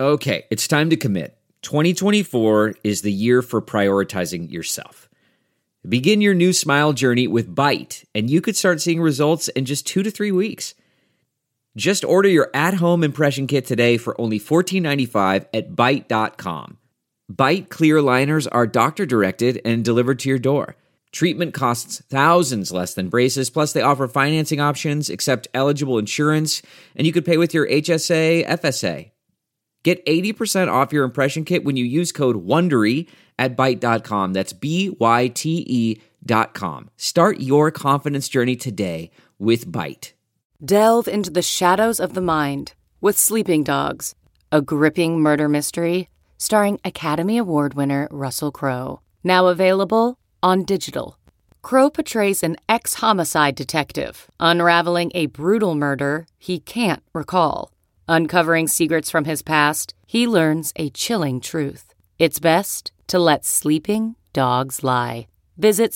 Okay, it's time to commit. 2024 is the year for prioritizing yourself. Begin your new smile journey with Byte, and you could start seeing results in just 2 to 3 weeks. Just order your at-home impression kit today for only $14.95 at Byte.com. Byte clear liners are doctor-directed and delivered to your door. Treatment costs thousands less than braces, plus they offer financing options, accept eligible insurance, and you could pay with your HSA, FSA. Get 80% off your impression kit when you use code WONDERY at Byte.com. That's BYTE.com. Start your confidence journey today with Byte. Delve into the shadows of the mind with Sleeping Dogs, a gripping murder mystery starring Academy Award winner Russell Crowe. Now available on digital. Crowe portrays an ex-homicide detective unraveling a brutal murder he can't recall. Uncovering secrets from his past, he learns a chilling truth. It's best to let sleeping dogs lie. Visit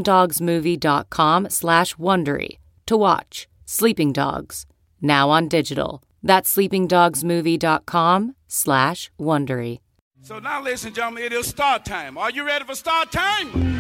sleepingdogsmovie.com/Wondery to watch Sleeping Dogs, now on digital. That's sleepingdogsmovie.com/Wondery. So now, ladies and gentlemen, it is start time. Are you ready for start time?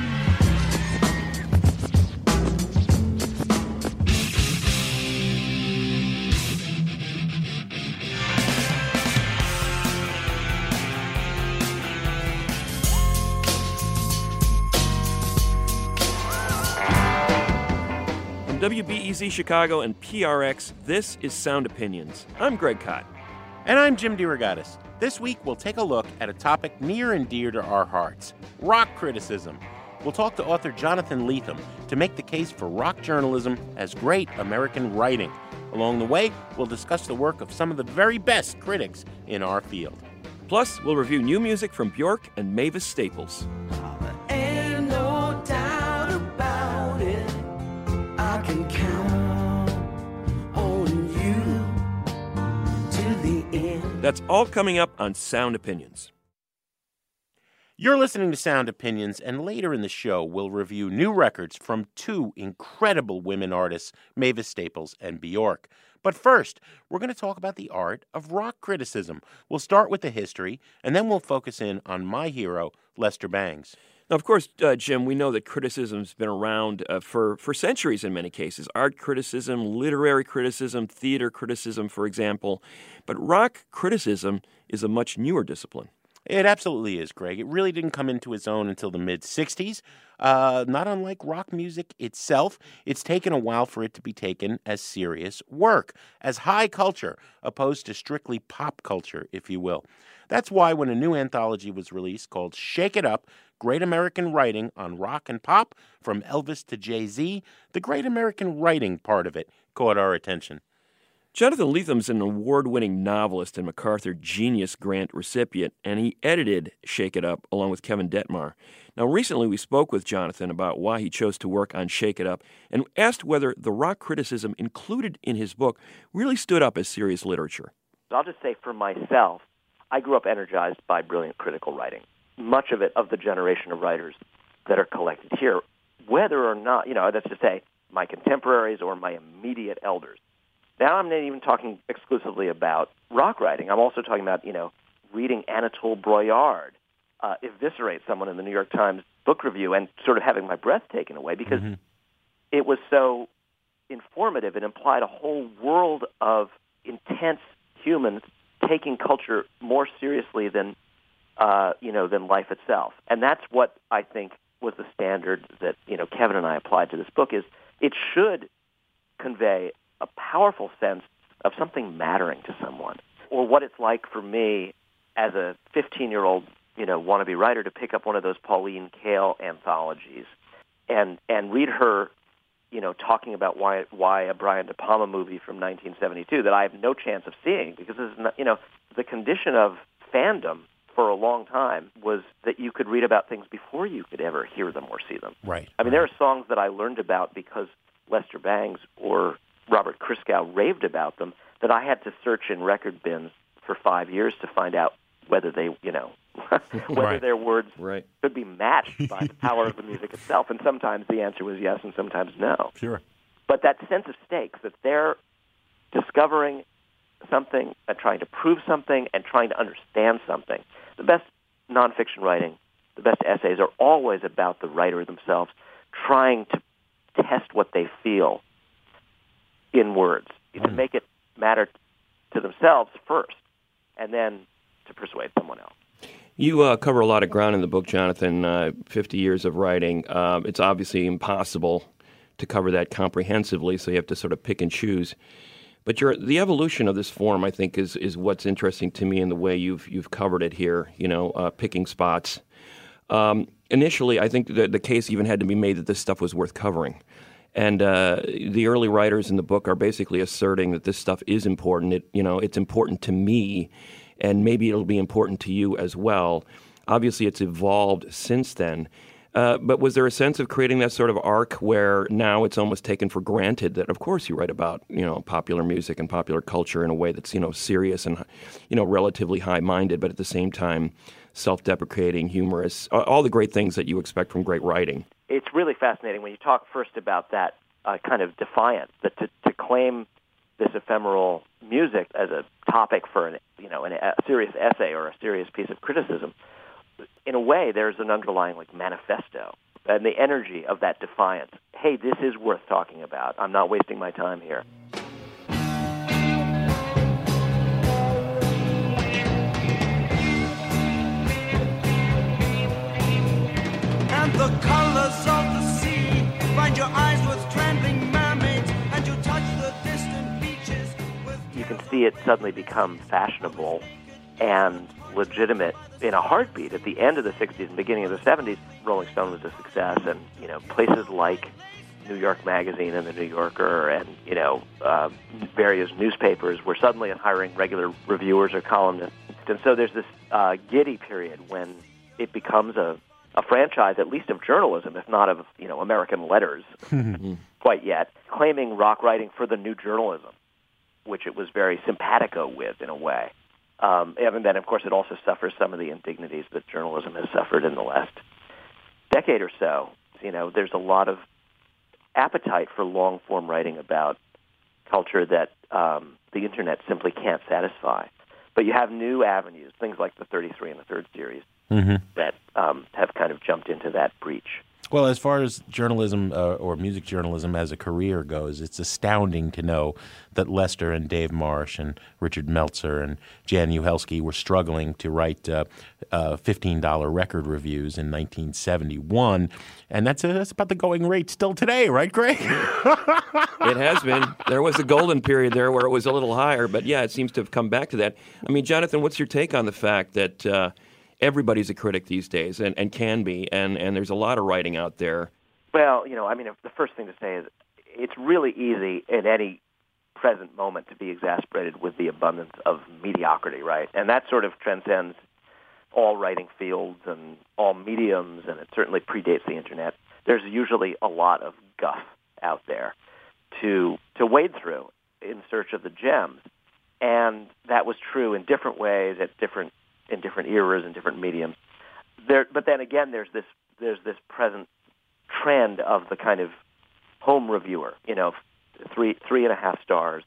WBEZ Chicago and PRX, this is Sound Opinions. I'm Greg Kot. And I'm Jim DeRogatis. This week, we'll take a look at a topic near and dear to our hearts, rock criticism. We'll talk to author Jonathan Lethem to make the case for rock journalism as great American writing. Along the way, we'll discuss the work of some of the very best critics in our field. Plus, we'll review new music from Bjork and Mavis Staples. Ain't no doubt about it. I can count on you to the end. That's all coming up on Sound Opinions. You're listening to Sound Opinions, and later in the show, we'll review new records from two incredible women artists, Mavis Staples and Bjork. But first, we're going to talk about the art of rock criticism. We'll start with the history, and then we'll focus in on my hero, Lester Bangs. Now, of course, Jim, we know that criticism's been around for centuries in many cases. Art criticism, literary criticism, theater criticism, for example. But rock criticism is a much newer discipline. It absolutely is, Greg. It really didn't come into its own until the mid-'60s. Not unlike rock music itself, it's taken a while for it to be taken as serious work, as high culture, opposed to strictly pop culture, if you will. That's why when a new anthology was released called Shake It Up, Great American Writing on Rock and Pop, from Elvis to Jay-Z, the Great American Writing part of it caught our attention. Jonathan Lethem's an award-winning novelist and MacArthur Genius Grant recipient, and he edited Shake It Up along with Kevin Detmar. Now, recently we spoke with Jonathan about why he chose to work on Shake It Up and asked whether the rock criticism included in his book really stood up as serious literature. I'll just say for myself, I grew up energized by brilliant critical writing. Much of it of the generation of writers that are collected here, whether or not, that's to say, my contemporaries or my immediate elders. Now I'm not even talking exclusively about rock writing. I'm also talking about, reading Anatole Broyard eviscerate someone in the New York Times book review and sort of having my breath taken away because it was so informative. It implied a whole world of intense humans taking culture more seriously than life itself. And that's what I think was the standard that, Kevin and I applied to this book is it should convey a powerful sense of something mattering to someone, or what it's like for me as a 15-year-old, wannabe writer to pick up one of those Pauline Kael anthologies and read her, talking about why a Brian De Palma movie from 1972 that I have no chance of seeing because this is not, the condition of fandom for a long time was that you could read about things before you could ever hear them or see them. Right. I mean, there are songs that I learned about because Lester Bangs or Robert Christgau raved about them that I had to search in record bins for 5 years to find out whether they, whether their words could be matched by the power of the music itself. And sometimes the answer was yes and sometimes no. Sure. But that sense of stakes, that they're discovering something, and trying to prove something and trying to understand something. The best nonfiction writing, the best essays are always about the writer themselves trying to test what they feel in words, to make it matter to themselves first, and then to persuade someone else. You cover a lot of ground in the book, Jonathan, 50 years of writing. It's obviously impossible to cover that comprehensively, so you have to sort of pick and choose. But the evolution of this form, I think, is what's interesting to me in the way you've covered it here, picking spots. Initially, I think the case even had to be made that this stuff was worth covering. And the early writers in the book are basically asserting that this stuff is important. It's important to me, and maybe it'll be important to you as well. Obviously, it's evolved since then. But was there a sense of creating that sort of arc where now it's almost taken for granted that, of course, you write about, popular music and popular culture in a way that's, serious and, relatively high-minded, but at the same time self-deprecating, humorous, all the great things that you expect from great writing? It's really fascinating when you talk first about that kind of defiance, that to claim this ephemeral music as a topic for a serious essay or a serious piece of criticism. In a way, there's an underlying manifesto and the energy of that defiance. Hey, this is worth talking about. I'm not wasting my time here. And the colors of the sea find your eyes with trembling mermaids, and you touch the distant beaches with... You can see it suddenly become fashionable and legitimate in a heartbeat. At the end of the 60s and beginning of the 70s, Rolling Stone was a success, and places like New York Magazine and the New Yorker and various newspapers were suddenly hiring regular reviewers or columnists. And so there's this giddy period when it becomes a franchise, at least of journalism, if not of American letters, quite yet, claiming rock writing for the new journalism, which it was very simpatico with in a way. And then, of course, it also suffers some of the indignities that journalism has suffered in the last decade or so. There's a lot of appetite for long-form writing about culture that the Internet simply can't satisfy. But you have new avenues, things like the 33 and the Third series, that have kind of jumped into that breach. Well, as far as journalism or music journalism as a career goes, it's astounding to know that Lester and Dave Marsh and Richard Meltzer and Jan Uhelski were struggling to write $15 record reviews in 1971, and that's about the going rate still today, right, Greg? It has been. There was a golden period there where it was a little higher, but yeah, it seems to have come back to that. I mean, Jonathan, what's your take on the fact that everybody's a critic these days and can be, and there's a lot of writing out there? Well, the first thing to say is it's really easy in any present moment to be exasperated with the abundance of mediocrity, right? And that sort of transcends all writing fields and all mediums, and it certainly predates the Internet. There's usually a lot of guff out there to wade through in search of the gems. And that was true in different ways in different eras and different mediums. But then again, there's this present trend of the kind of home reviewer, 3.5 stars,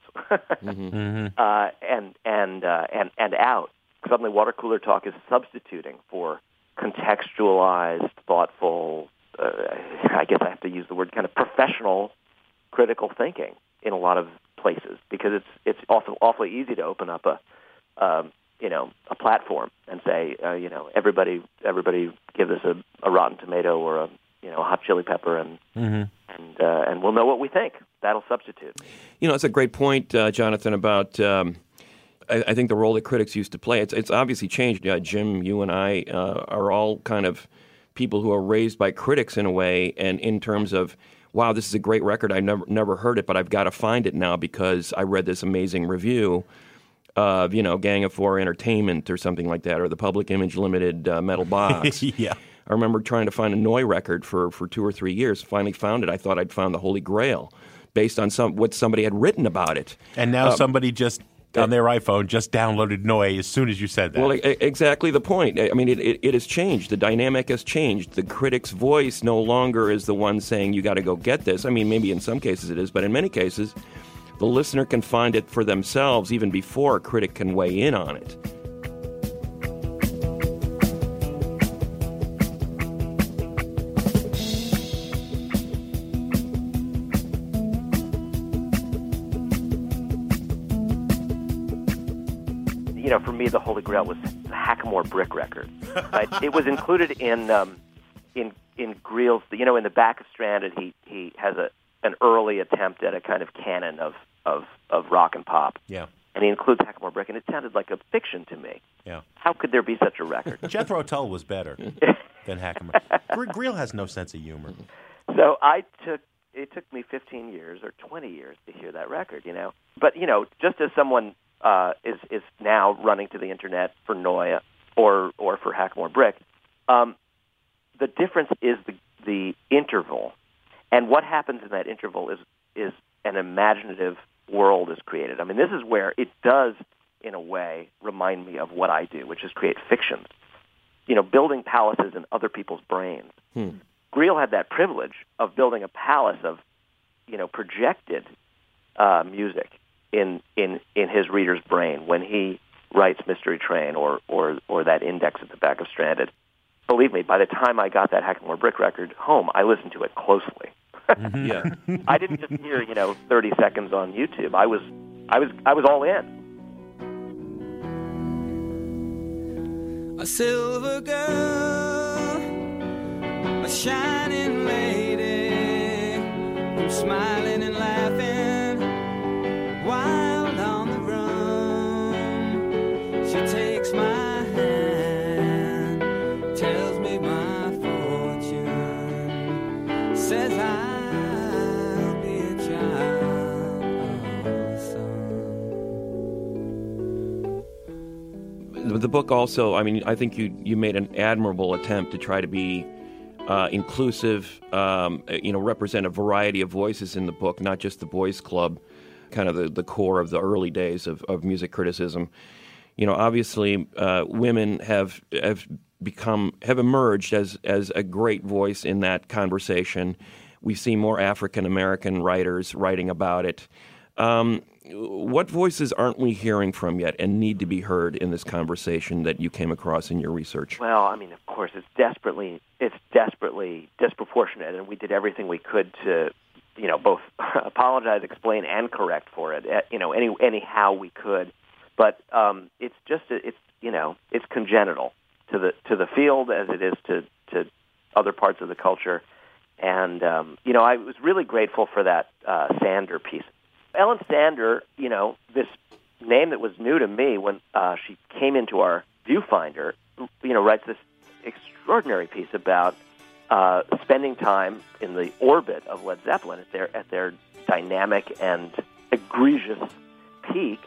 and out. Suddenly, water cooler talk is substituting for contextualized, thoughtful. I guess I have to use the word kind of professional, critical thinking in a lot of places, because it's awfully easy to open up a platform and say, everybody give us a Rotten Tomato or a hot chili pepper, and we'll know what we think. That'll substitute. It's a great point, Jonathan, about I think the role that critics used to play. It's obviously changed. Jim, you and I are all kind of people who are raised by critics in a way, and in terms of, wow, this is a great record. I've never heard it, but I've got to find it now because I read this amazing review of, Gang of Four Entertainment or something like that, or the Public Image Limited Metal Box. Yeah. I remember trying to find a Noy record for 2 or 3 years. Finally found it. I thought I'd found the Holy Grail based on what somebody had written about it. And now somebody just, on their iPhone, just downloaded Noy as soon as you said that. Well, exactly the point. I mean, it has changed. The dynamic has changed. The critic's voice no longer is the one saying, you got to go get this. I mean, maybe in some cases it is, but in many cases, the listener can find it for themselves even before a critic can weigh in on it. You know, for me, the Holy Grail was the Hackamore Brick record. Right? It was included in Greel's. You know, in the back of Stranded, he has an early attempt at a kind of canon of rock and pop. Yeah. And he includes Hackamore Brick, and it sounded like a fiction to me. Yeah. How could there be such a record? Jethro Tull was better than Hackamore. Greel has no sense of humor. So it took me 15 years or 20 years to hear that record, you know. But, you know, just as someone is now running to the internet for Noia or for Hackamore Brick, the difference is the interval. And what happens in that interval is an imaginative world is created. I mean, this is where it does, in a way, remind me of what I do, which is create fictions. You know, building palaces in other people's brains. Greel had that privilege of building a palace of, you know, projected music in his reader's brain when he writes Mystery Train or that index at the back of Stranded. Believe me, by the time I got that Hackamore Brick record home, I listened to it closely. Yeah. I didn't just hear, 30 seconds on YouTube. I was all in. A silver girl, a shining lady, who's smiling and laughing, wild on the run. She takes my hand, tells me my fortune, says I'll be a child of the sun. The book also, I mean, I think you made an admirable attempt to try to be inclusive, represent a variety of voices in the book, not just the boys' club, kind of the core of the early days of music criticism. You know, obviously, women have emerged as a great voice in that conversation. We see more African American writers writing about it. What voices aren't we hearing from yet and need to be heard in this conversation that you came across in your research? Well, I mean, of course, it's desperately disproportionate, and we did everything we could to, both apologize, explain, and correct for it, anyhow we could. But it's congenital to the field as it is to other parts of the culture. And I was really grateful for that Sander piece. Ellen Sander, this name that was new to me when she came into our viewfinder, writes this extraordinary piece about spending time in the orbit of Led Zeppelin at their dynamic and egregious peak.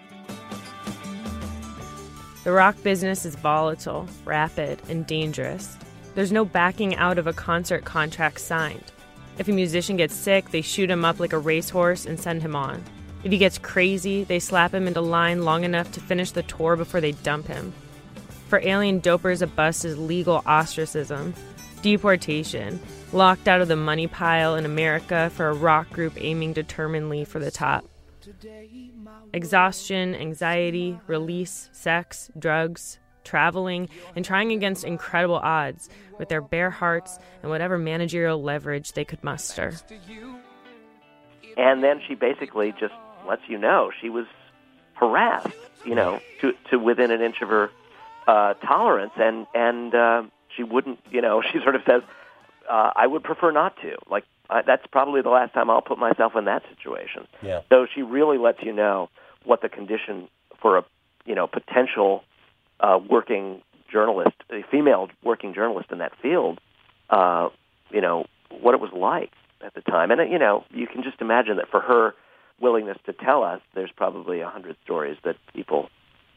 The rock business is volatile, rapid, and dangerous. There's no backing out of a concert contract signed. If a musician gets sick, they shoot him up like a racehorse and send him on. If he gets crazy, they slap him into line long enough to finish the tour before they dump him. For alien dopers, a bust is legal ostracism, deportation, locked out of the money pile in America for a rock group aiming determinedly for the top. Exhaustion, anxiety, release, sex, drugs, traveling, and trying against incredible odds with their bare hearts and whatever managerial leverage they could muster. And then she basically just lets you know she was harassed, to within an inch of her tolerance, and she wouldn't, she sort of says, I would prefer not to. Like, that's probably the last time I'll put myself in that situation. Yeah. So she really lets you know what the condition for a, potential working journalist, a female working journalist in that field, what it was like at the time. And, you can just imagine that for her willingness to tell us, there's probably 100 stories that people,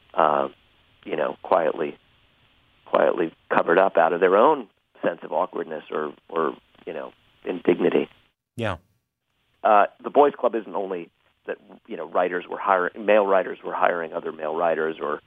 quietly covered up out of their own sense of awkwardness or indignity. Yeah. The Boys Club isn't only that, male writers were hiring other male writers or,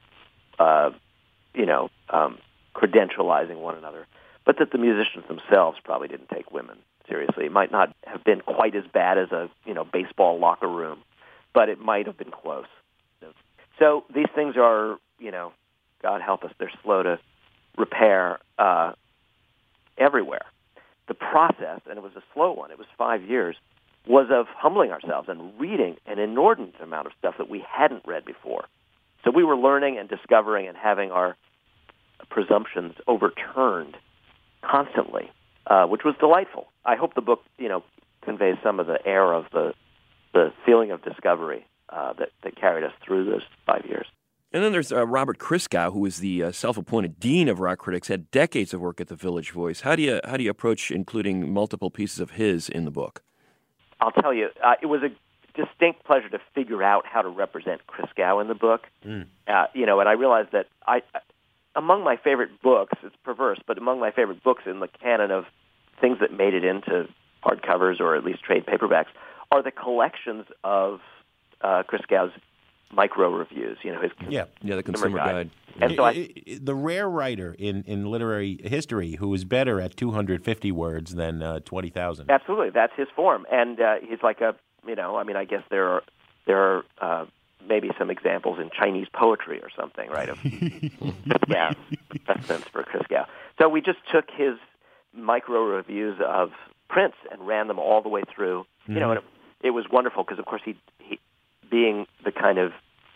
credentializing one another, but that the musicians themselves probably didn't take women seriously. It might not have been quite as bad as a, baseball locker room, but it might have been close. So these things are, God help us, they're slow to repair everywhere. The process, and it was a slow one, it was 5 years, was of humbling ourselves and reading an inordinate amount of stuff that we hadn't read before. So we were learning and discovering and having our presumptions overturned constantly, which was delightful. I hope the book, conveys some of the air of the feeling of discovery that carried us through those 5 years. And then there's Robert Christgau, who is the self-appointed dean of rock critics, had decades of work at the Village Voice. How do you approach including multiple pieces of his in the book? I'll tell you, it was a distinct pleasure to figure out how to represent Christgau in the book. And I realized that among my favorite books, it's perverse, but among my favorite books in the canon of things that made it into hardcovers or at least trade paperbacks are the collections of Christgau's micro reviews, his the consumer guide. And so the rare writer in literary history who is better at 250 words than 20,000. Absolutely, that's his form, and he's like I guess there are maybe some examples in Chinese poetry or something, right? Of Christgau's precedence for Christgau. So we just took his micro reviews of Prince and ran them all the way through. And it was wonderful because, of course, he being the kind of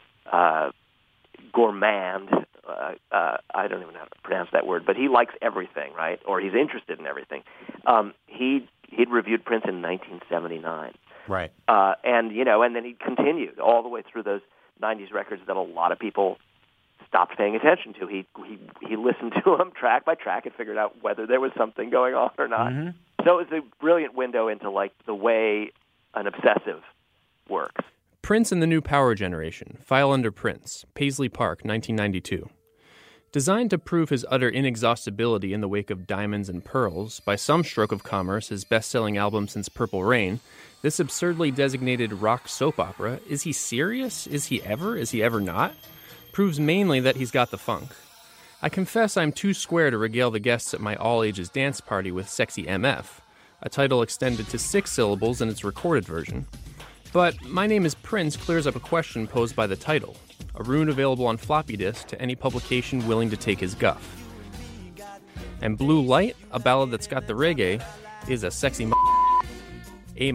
gourmand, I don't even know how to pronounce that word, but he likes everything, right? Or he's interested in everything. He'd reviewed Prince in 1979. Right. And then he continued all the way through those 90s records that a lot of people stopped paying attention to. He listened to them track by track and figured out whether there was something going on or not. Mm-hmm. So it was a brilliant window into the way an obsessive works. Prince and the New Power Generation, File Under Prince, Paisley Park, 1992. Designed to prove his utter inexhaustibility in the wake of Diamonds and Pearls, by some stroke of commerce his best-selling album since Purple Rain, this absurdly designated rock soap opera, is he serious? Is he ever not? Proves mainly that he's got the funk. I confess I'm too square to regale the guests at my all-ages dance party with Sexy MF, a title extended to 6 syllables in its recorded version. But My Name is Prince clears up a question posed by the title, a rune available on floppy disk to any publication willing to take his guff. And Blue Light, a ballad that's got the reggae, is a sexy A-.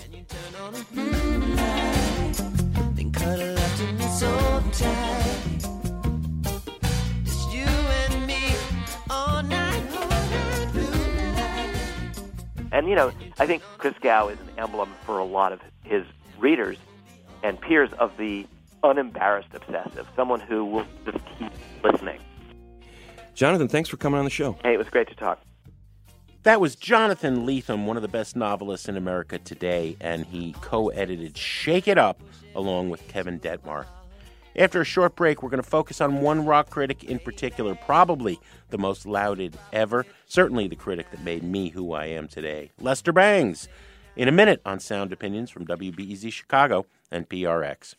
And, I think Christgau is an emblem for a lot of his readers and peers of the unembarrassed obsessive, someone who will just keep listening. Jonathan, thanks for coming on the show. Hey, it was great to talk. That was Jonathan Lethem, one of the best novelists in America today, and he co-edited Shake It Up along with Kevin Detmar. After a short break, we're going to focus on one rock critic in particular, probably the most lauded ever, certainly the critic that made me who I am today, Lester Bangs, in a minute on Sound Opinions from WBEZ Chicago and PRX.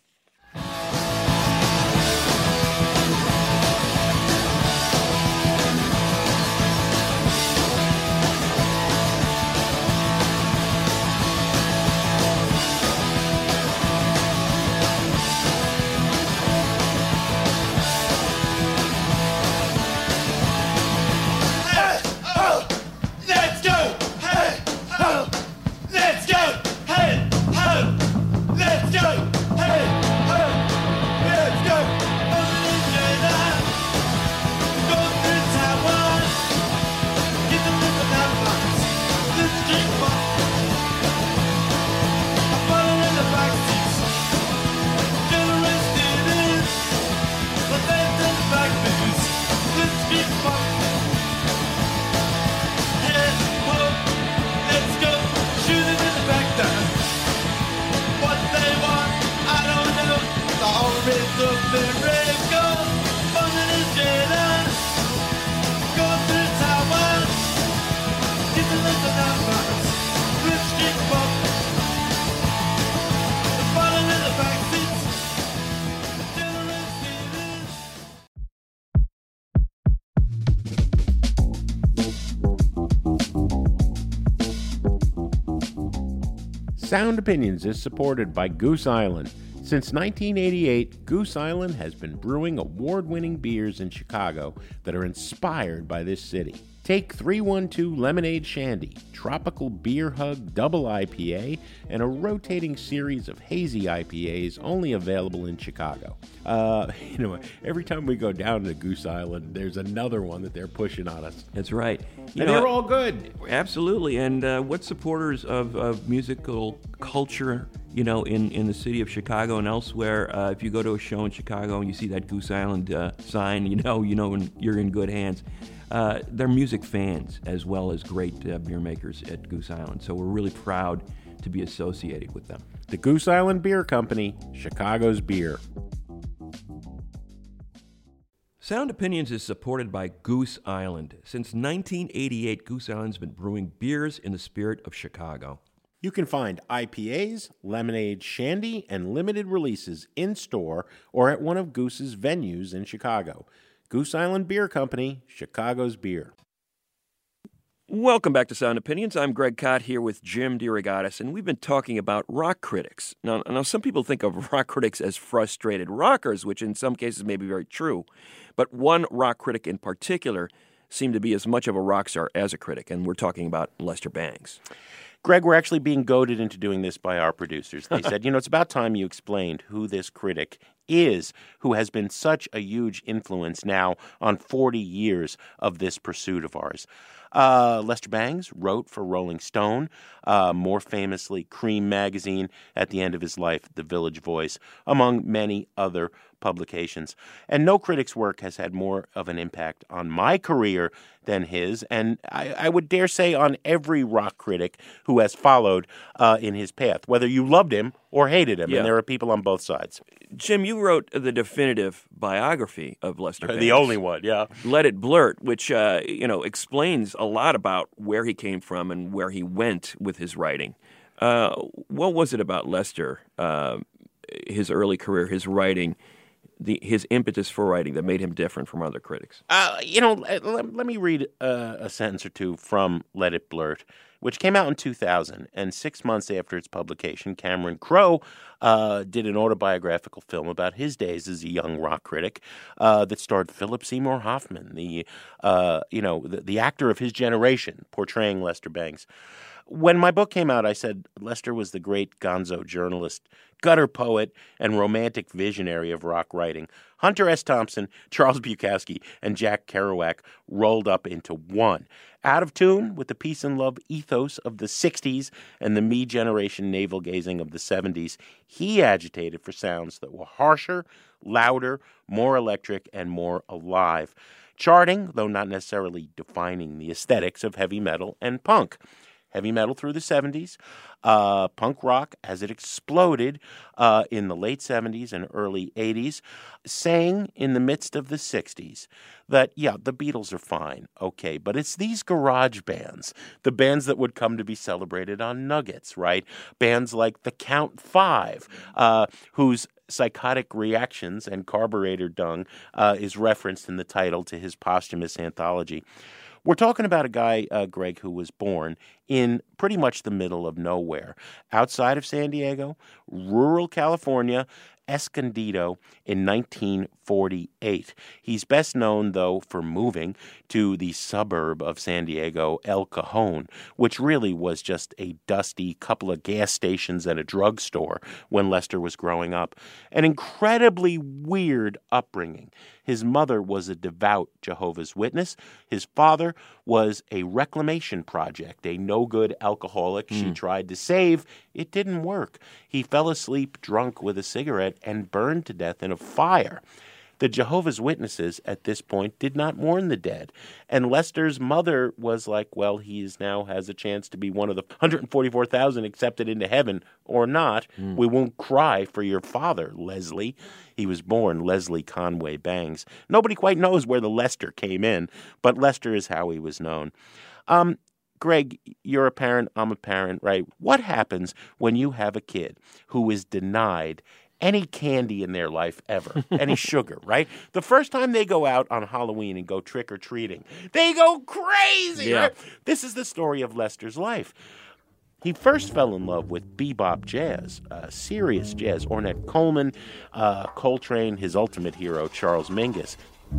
Sound Opinions is supported by Goose Island, Since 1988, Goose Island has been brewing award-winning beers in Chicago that are inspired by this city. Take 312 Lemonade Shandy, Tropical Beer Hug Double IPA, and a rotating series of hazy IPAs only available in Chicago. Every time we go down to Goose Island, there's another one that they're pushing on us. That's right. And they're all good. Absolutely. And what supporters of musical culture, in the city of Chicago and elsewhere, if you go to a show in Chicago and you see that Goose Island sign, when you're in good hands. They're music fans as well as great beer makers at Goose Island. So we're really proud to be associated with them. The Goose Island Beer Company, Chicago's beer. Sound Opinions is supported by Goose Island. Since 1988, Goose Island's been brewing beers in the spirit of Chicago. You can find IPAs, lemonade, shandy, and limited releases in-store or at one of Goose's venues in Chicago. Goose Island Beer Company, Chicago's beer. Welcome back to Sound Opinions. I'm Greg Kot here with Jim DeRogatis, and we've been talking about rock critics. Now, some people think of rock critics as frustrated rockers, which in some cases may be very true. But one rock critic in particular seemed to be as much of a rock star as a critic, and we're talking about Lester Bangs. Greg, we're actually being goaded into doing this by our producers. They said, it's about time you explained who this critic is, who has been such a huge influence now on 40 years of this pursuit of ours. Lester Bangs wrote for Rolling Stone, more famously Cream magazine, at the end of his life, The Village Voice, among many other publications. And no critic's work has had more of an impact on my career than his, and I would dare say on every rock critic who has followed in his path, whether you loved him or hated him, and there are people on both sides. Jim, you wrote the definitive biography of Lester Bangs. The only one, yeah. Let It Blurt, which, explains a lot about where he came from and where he went with his writing. What was it about Lester, his early career, his writing, his impetus for writing that made him different from other critics? Let me read a sentence or two from Let It Blurt, which came out in 2000. And 6 months after its publication, Cameron Crowe did an autobiographical film about his days as a young rock critic that starred Philip Seymour Hoffman, the actor of his generation, portraying Lester Bangs. When my book came out, I said Lester was the great gonzo journalist, gutter poet, and romantic visionary of rock writing. Hunter S. Thompson, Charles Bukowski, and Jack Kerouac rolled up into one. Out of tune with the peace and love ethos of the 60s and the me generation navel-gazing of the 70s, he agitated for sounds that were harsher, louder, more electric, and more alive, charting, though not necessarily defining, the aesthetics of heavy metal and punk. Heavy metal through the 70s, punk rock as it exploded in the late 70s and early 80s, saying in the midst of the 60s that, the Beatles are fine, okay, but it's these garage bands, the bands that would come to be celebrated on Nuggets, right? Bands like the Count Five, whose Psychotic Reactions and Carburetor Dung is referenced in the title to his posthumous anthology. We're talking about a guy, Greg, who was born in pretty much the middle of nowhere, outside of San Diego, rural California, Escondido, in 1948. He's best known, though, for moving to the suburb of San Diego, El Cajon, which really was just a dusty couple of gas stations and a drugstore when Lester was growing up. An incredibly weird upbringing. His mother was a devout Jehovah's Witness. His father was a reclamation project, a no-good alcoholic she tried to save. It didn't work. He fell asleep drunk with a cigarette and burned to death in a fire. The Jehovah's Witnesses at this point did not mourn the dead. And Lester's mother was like, well, he now has a chance to be one of the 144,000 accepted into heaven or not. We won't cry for your father, Leslie. He was born Leslie Conway Bangs. Nobody quite knows where the Lester came in, but Lester is how he was known. Greg, you're a parent, I'm a parent, right? What happens when you have a kid who is denied any candy in their life ever, any sugar, right? The first time they go out on Halloween and go trick-or-treating, they go crazy, right? This is the story of Lester's life. He first fell in love with bebop jazz, serious jazz. Ornette Coleman, Coltrane, his ultimate hero, Charles Mingus.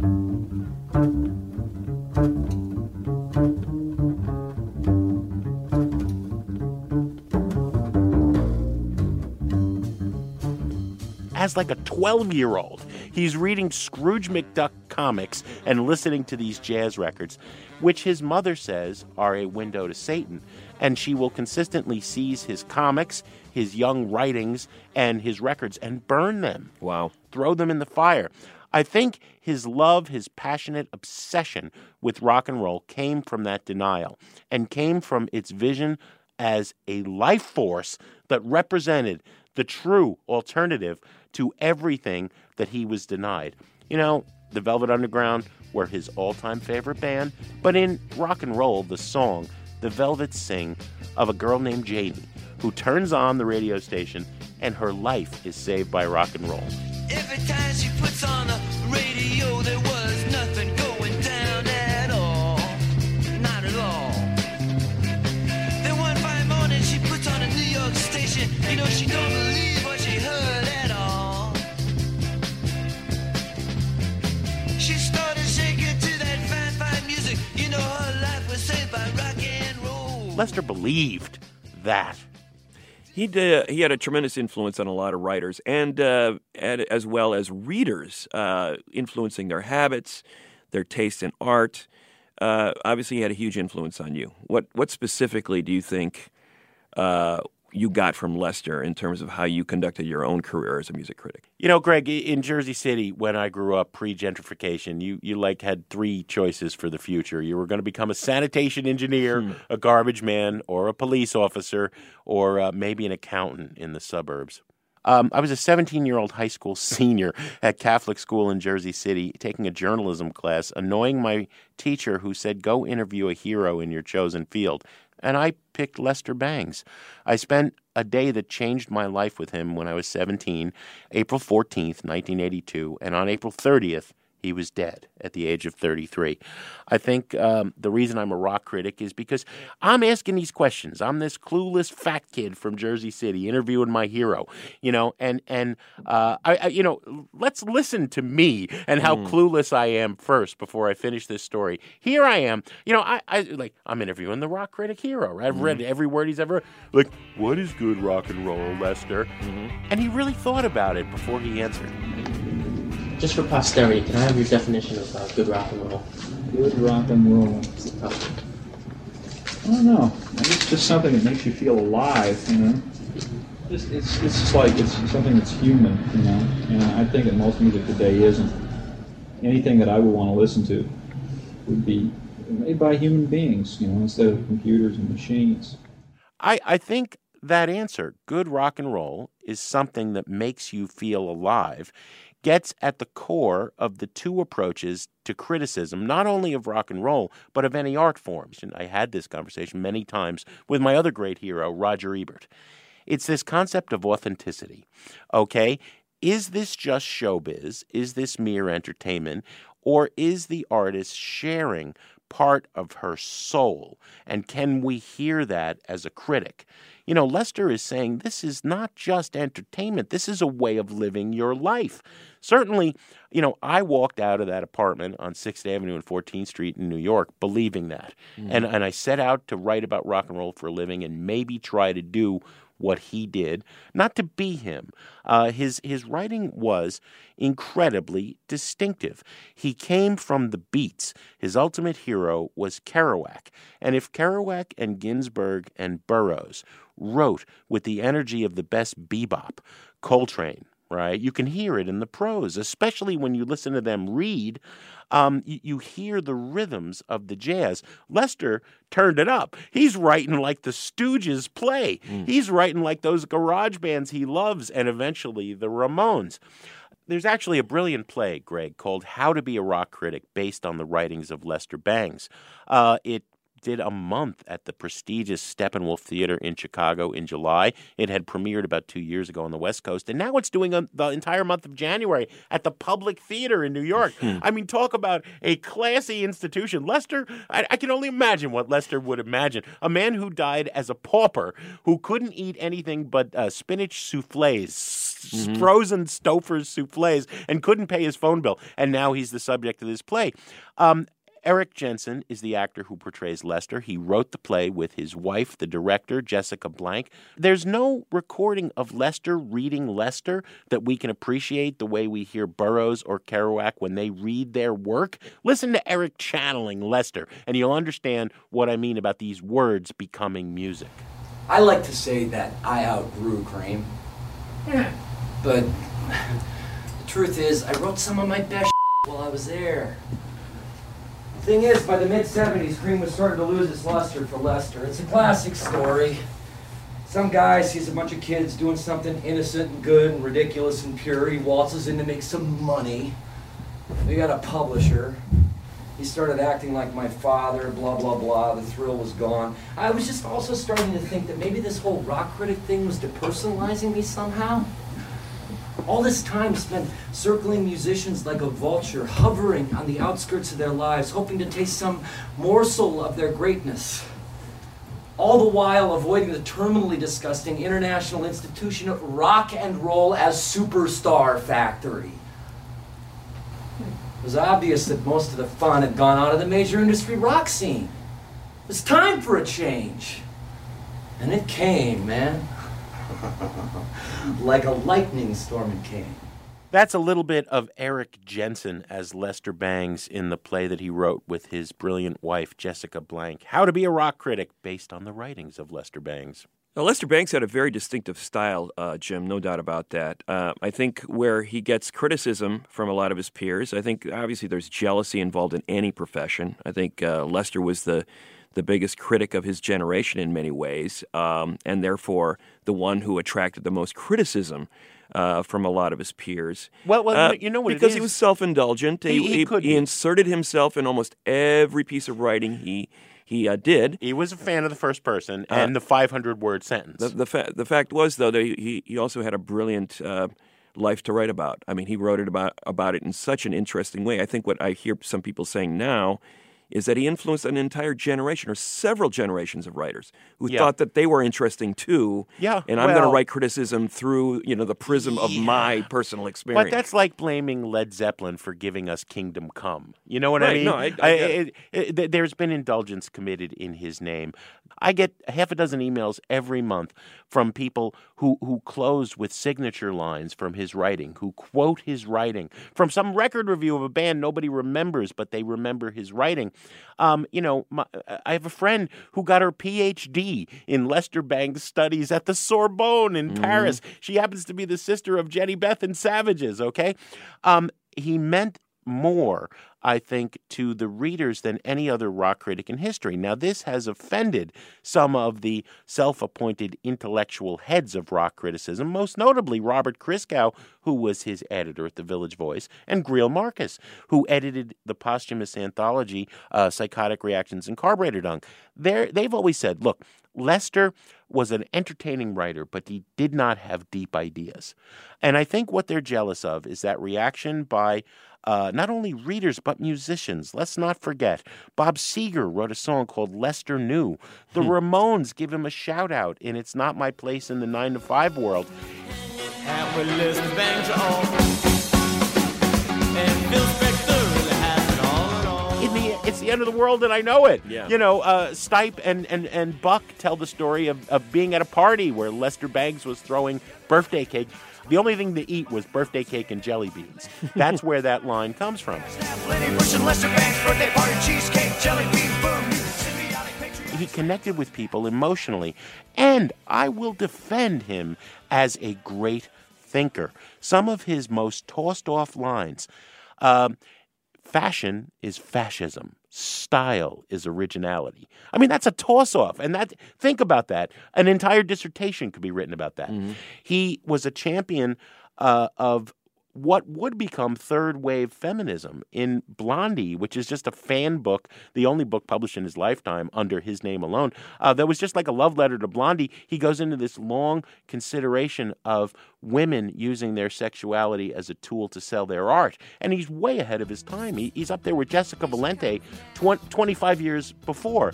As like a 12-year-old, he's reading Scrooge McDuck comics and listening to these jazz records, which his mother says are a window to Satan. And she will consistently seize his comics, his young writings, and his records and burn them. Wow. Throw them in the fire. I think his love, his passionate obsession with rock and roll came from that denial and came from its vision as a life force that represented the true alternative to everything that he was denied. You know, the Velvet Underground were his all-time favorite band, but in rock and roll, the song, the Velvets sing of a girl named Janie who turns on the radio station and her life is saved by rock and roll. Every time she puts on the radio, there was nothing going down at all. Not at all. Then one fine morning she puts on a New York station. You know, she don't believe what she heard at all. She started shaking to that fine music. You know, her life was saved by rock and roll. Lester believed that. He had a tremendous influence on a lot of writers and as well as readers, influencing their habits, their taste in art. Obviously, he had a huge influence on you. What specifically do you think you got from Lester in terms of how you conducted your own career as a music critic? You know, Greg, in Jersey City, when I grew up pre-gentrification, you like had three choices for the future. You were going to become a sanitation engineer, a garbage man, or a police officer, or maybe an accountant in the suburbs. I was a 17-year-old high school senior at Catholic school in Jersey City, taking a journalism class, annoying my teacher who said, go interview a hero in your chosen field. And I picked Lester Bangs. I spent a day that changed my life with him when I was 17, April 14th, 1982, and on April 30th, he was dead at the age of 33. I think the reason I'm a rock critic is because I'm asking these questions. I'm this clueless fat kid from Jersey City interviewing my hero, you know, and I let's listen to me and how clueless I am first before I finish this story. Here I am, you know, I'm interviewing the rock critic hero. Right? I've read every word he's ever, like, what is good rock and roll, Lester? And he really thought about it before he answered. Just for posterity, can I have your definition of good rock and roll? Good rock and roll. I don't know. It's just something that makes you feel alive, you know. It's just like it's something that's human, you know. And I think that most music today isn't. Anything that I would want to listen to would be made by human beings, you know, instead of computers and machines. I think that answer, good rock and roll, is something that makes you feel alive, gets at the core of the two approaches to criticism, not only of rock and roll, but of any art form. And I had this conversation many times with my other great hero, Roger Ebert. It's this concept of authenticity, okay? Is this just showbiz? Is this mere entertainment? Or is the artist sharing part of her soul? And can we hear that as a critic? You know, Lester is saying this is not just entertainment. This is a way of living your life. Certainly, you know, I walked out of that apartment on 6th Avenue and 14th Street in New York believing that. And I set out to write about rock and roll for a living and maybe try to do what he did, not to be him. His writing was incredibly distinctive. He came from the beats. His ultimate hero was Kerouac. And if Kerouac and Ginsberg and Burroughs wrote with the energy of the best bebop, Coltrane, right? You can hear it in the prose, especially when you listen to them read. You hear the rhythms of the jazz. Lester turned it up. He's writing like the Stooges play. He's writing like those garage bands he loves, and eventually the Ramones. There's actually a brilliant play, Greg, called How to Be a Rock Critic, based on the writings of Lester Bangs. It did a month at the prestigious Steppenwolf Theater in Chicago in July. It had premiered about 2 years ago on the West Coast, and now it's doing the entire month of January at the Public Theater in New York. I mean, talk about a classy institution. Lester, I can only imagine what Lester would imagine. A man who died as a pauper, who couldn't eat anything but spinach soufflés, frozen Stouffer's soufflés, and couldn't pay his phone bill. And now he's the subject of this play. Eric Jensen is the actor who portrays Lester. He wrote the play with his wife, the director, Jessica Blank. There's no recording of Lester reading Lester that we can appreciate the way we hear Burroughs or Kerouac when they read their work. Listen to Eric channeling Lester, and you'll understand what I mean about these words becoming music. I like to say that I outgrew Cream. Yeah. But the truth is, I wrote some of my best while I was there. Thing is, by the mid-'70s, Cream was starting to lose its luster for Lester. It's a classic story. Some guy sees a bunch of kids doing something innocent and good and ridiculous and pure. He waltzes in to make some money. We got a publisher. He started acting like my father, blah, blah, blah. The thrill was gone. I was just also starting to think that maybe this whole rock critic thing was depersonalizing me somehow. All this time spent circling musicians like a vulture, hovering on the outskirts of their lives, hoping to taste some morsel of their greatness. All the while avoiding the terminally disgusting international institution of rock and roll as superstar factory. It was obvious that most of the fun had gone out of the major industry rock scene. It was time for a change. And it came, man. Like a lightning storm it came. That's a little bit of Eric Jensen as Lester Bangs in the play that he wrote with his brilliant wife, Jessica Blank. How to Be a Rock Critic, based on the writings of Lester Bangs. Now, Lester Bangs had a very distinctive style, Jim, no doubt about that. I think where he gets criticism from a lot of his peers, I think obviously there's jealousy involved in any profession. I think Lester was the biggest critic of his generation in many ways, and therefore the one who attracted the most criticism from a lot of his peers. Well, you know what because it is? he was self-indulgent. He inserted himself in almost every piece of writing he did. He was a fan of the first person and the 500-word sentence. The fact was, though, that he also had a brilliant life to write about. I mean, he wrote it about it in such an interesting way. I think what I hear some people saying now is that he influenced an entire generation or several generations of writers who thought that they were interesting too. Yeah, and I'm going to write criticism through the prism of my personal experience. But that's like blaming Led Zeppelin for giving us Kingdom Come. You know what Right, I mean? no, There's been indulgence committed in his name. I get half a dozen emails every month from people who close with signature lines from his writing, who quote his writing from some record review of a band nobody remembers, but they remember his writing. I have a friend who got her PhD in Lester Bangs studies at the Sorbonne in Paris. She happens to be the sister of Jenny Beth and Savages, okay? He meant more, I think, to the readers than any other rock critic in history. Now, this has offended some of the self-appointed intellectual heads of rock criticism, most notably Robert Christgau, who was his editor at the Village Voice, and Greil Marcus, who edited the posthumous anthology Psychotic Reactions and Carburetor Dung. They've always said, look, Lester was an entertaining writer, but he did not have deep ideas. And I think what they're jealous of is that reaction by not only readers, but musicians. Let's not forget, Bob Seger wrote a song called Lester Knew. The Ramones give him a shout-out in It's Not My Place in the 9 to 5 world. And with Lester Bangs on, and Phil Spector really has it all in all. It's the end of the world and I know it. Yeah. Stipe and Buck tell the story of being at a party where Lester Bangs was throwing birthday cake. The only thing to eat was birthday cake and jelly beans. That's where that line comes from. He connected with people emotionally, and I will defend him as a great thinker. Some of his most tossed-off lines, fashion is fascism. Style is originality. I mean, that's a toss-off. And think about that. An entire dissertation could be written about that. Mm-hmm. He was a champion of what would become third wave feminism. In Blondie, which is just a fan book, the only book published in his lifetime under his name alone, that was just like a love letter to Blondie. He goes into this long consideration of women using their sexuality as a tool to sell their art. And he's way ahead of his time. He's up there with Jessica Valente 25 years before.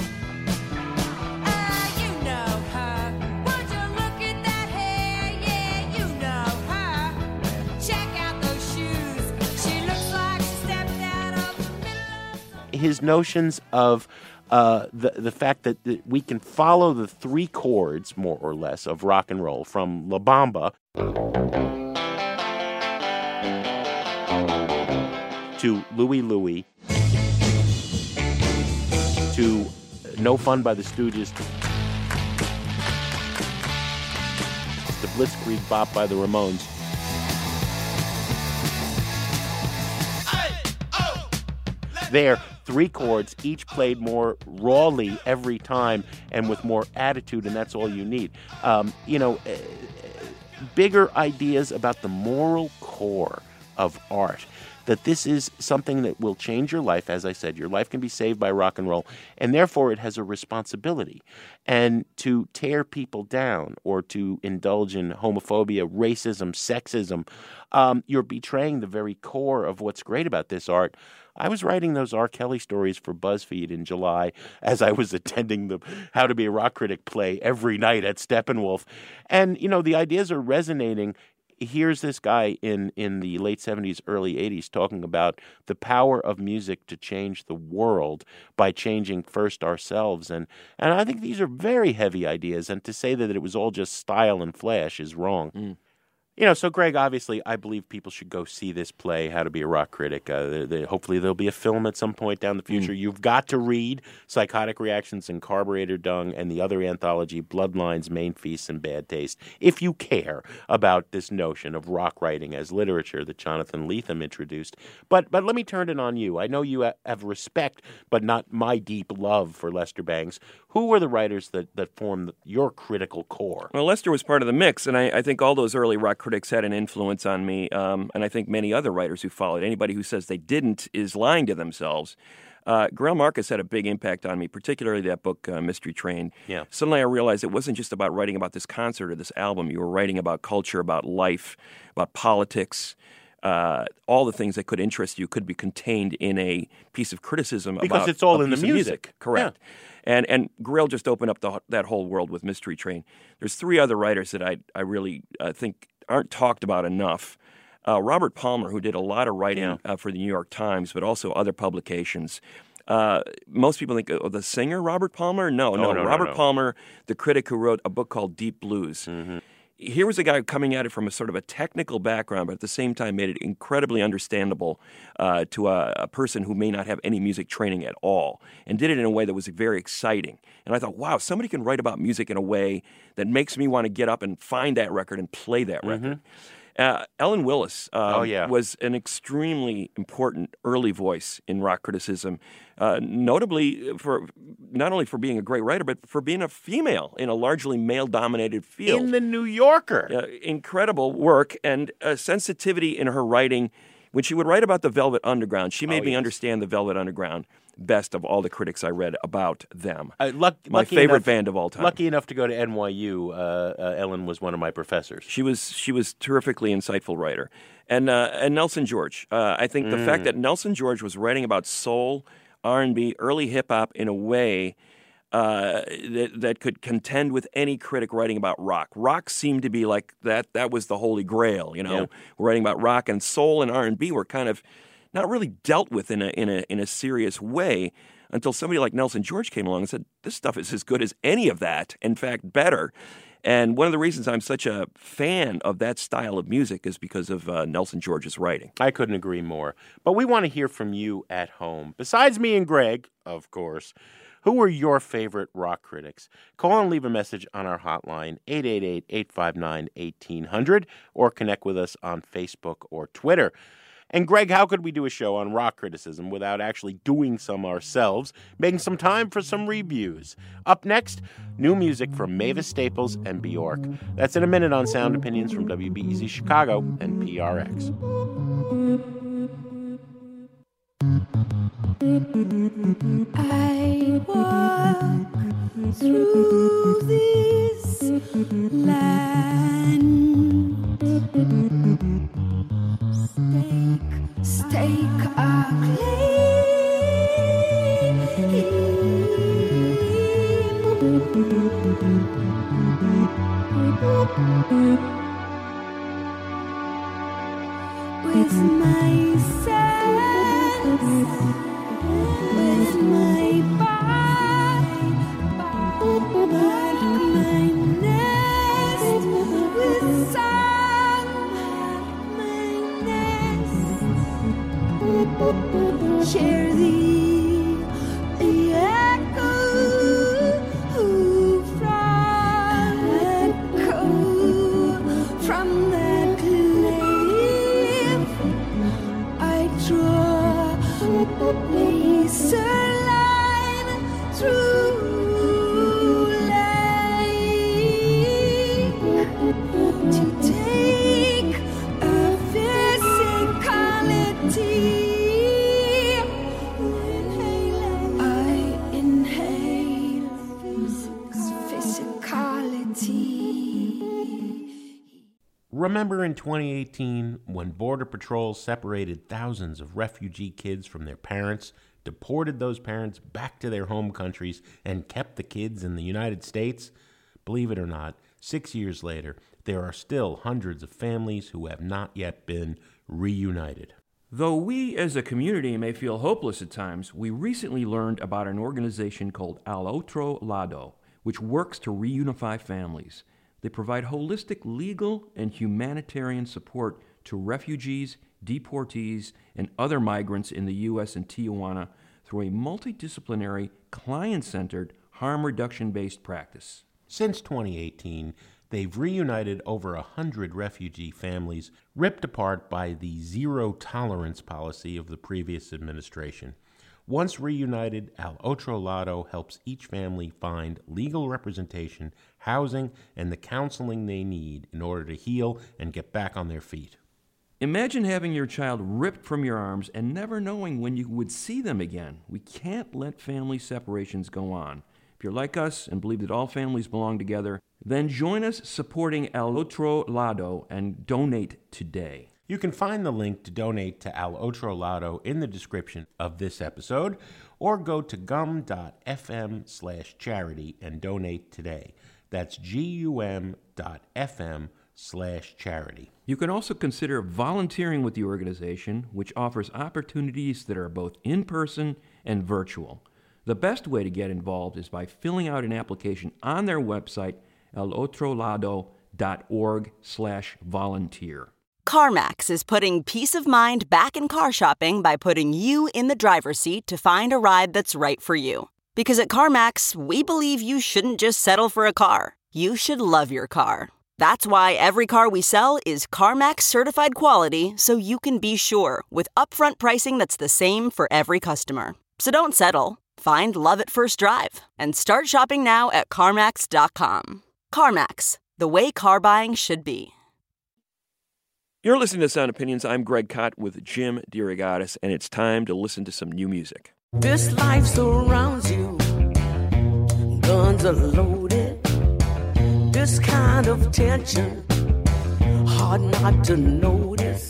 His notions of the fact that we can follow the three chords, more or less, of rock and roll, from La Bamba to Louie Louie to No Fun by the Stooges to Blitzkrieg Bop by the Ramones. There, three chords, each played more rawly every time and with more attitude, and that's all you need. Bigger ideas about the moral core of art, that this is something that will change your life. As I said, your life can be saved by rock and roll, and therefore it has a responsibility. And to tear people down or to indulge in homophobia, racism, sexism, you're betraying the very core of what's great about this art. I was writing those R. Kelly stories for BuzzFeed in July as I was attending the How to Be a Rock Critic play every night at Steppenwolf. And, the ideas are resonating. Here's this guy in the late 70s, early 80s talking about the power of music to change the world by changing first ourselves. And I think these are very heavy ideas. And to say that it was all just style and flash is wrong. Mm. So Greg, obviously, I believe people should go see this play, How to Be a Rock Critic. Hopefully there'll be a film at some point down the future. You've got to read Psychotic Reactions and Carburetor Dung and the other anthology, Bloodlines, Main Feasts, and Bad Taste, if you care about this notion of rock writing as literature that Jonathan Lethem introduced. But let me turn it on you. I know you have respect, but not my deep love for Lester Bangs. Who were the writers that formed your critical core? Well, Lester was part of the mix, and I think all those early rock critics had an influence on me, and I think many other writers who followed. Anybody who says they didn't is lying to themselves. Greil Marcus had a big impact on me, particularly that book, Mystery Train. Yeah. Suddenly I realized it wasn't just about writing about this concert or this album. You were writing about culture, about life, about politics. All the things that could interest you could be contained in a piece of criticism because it's all in the music. Correct. Yeah. And Greil just opened up that whole world with Mystery Train. There's three other writers that I really think aren't talked about enough. Robert Palmer, who did a lot of writing for the New York Times, but also other publications. Most people think, the singer Robert Palmer? No. Robert Palmer, the critic who wrote a book called Deep Blues. Mm-hmm. Here was a guy coming at it from a sort of a technical background, but at the same time made it incredibly understandable to a person who may not have any music training at all, and did it in a way that was very exciting. And I thought, wow, somebody can write about music in a way that makes me want to get up and find that record and play that record. Ellen Willis was an extremely important early voice in rock criticism, notably for not only for being a great writer, but for being a female in a largely male-dominated field. In the New Yorker. Incredible work and sensitivity in her writing. When she would write about the Velvet Underground, she made me understand the Velvet Underground best of all the critics I read about them. My favorite band of all time. Lucky enough to go to NYU, Ellen was one of my professors. She was terrifically insightful writer. And Nelson George. I think the fact that Nelson George was writing about soul, R&B, early hip-hop in a way that could contend with any critic writing about rock. Rock seemed to be like that. That was the holy grail, We're writing about rock, and soul and R&B were kind of not really dealt with in a serious way until somebody like Nelson George came along and said, this stuff is as good as any of that, in fact, better. And one of the reasons I'm such a fan of that style of music is because of Nelson George's writing. I couldn't agree more. But we want to hear from you at home. Besides me and Greg, of course, who are your favorite rock critics? Call and leave a message on our hotline, 888-859-1800, or connect with us on Facebook or Twitter. And Greg, how could we do a show on rock criticism without actually doing some ourselves, making some time for some reviews? Up next, new music from Mavis Staples and Bjork. That's in a minute on Sound Opinions from WBEZ Chicago and PRX. I walk through this land. Stake a claim with my sense, with my body, mark my nest with song, my nest, share the echo from that cliff. I draw a laser line through lake to take a physicality. I inhale physicality. Remember in 2018 when Border Patrol separated thousands of refugee kids from their parents, deported those parents back to their home countries, and kept the kids in the United States? Believe it or not, 6 years later, there are still hundreds of families who have not yet been reunited. Though we as a community may feel hopeless at times, we recently learned about an organization called Al Otro Lado, which works to reunify families. They provide holistic legal and humanitarian support to refugees, deportees, and other migrants in the U.S. and Tijuana through a multidisciplinary, client-centered, harm reduction-based practice. Since 2018, they've reunited over 100 refugee families ripped apart by the zero-tolerance policy of the previous administration. Once reunited, Al Otro Lado helps each family find legal representation, housing, and the counseling they need in order to heal and get back on their feet. Imagine having your child ripped from your arms and never knowing when you would see them again. We can't let family separations go on. If you're like us and believe that all families belong together, then join us supporting Al Otro Lado and donate today. You can find the link to donate to Al Otro Lado in the description of this episode, or go to gum.fm/charity and donate today. That's gum.fm/charity. You can also consider volunteering with the organization, which offers opportunities that are both in-person and virtual. The best way to get involved is by filling out an application on their website, alotrolado.org/volunteer. CarMax is putting peace of mind back in car shopping by putting you in the driver's seat to find a ride that's right for you. Because at CarMax, we believe you shouldn't just settle for a car. You should love your car. That's why every car we sell is CarMax certified quality, so you can be sure with upfront pricing that's the same for every customer. So don't settle. Find love at first drive and start shopping now at CarMax.com. CarMax, the way car buying should be. You're listening to Sound Opinions. I'm Greg Kot with Jim DeRogatis, and it's time to listen to some new music. This life surrounds you. Guns are loaded. This kind of tension, hard not to notice.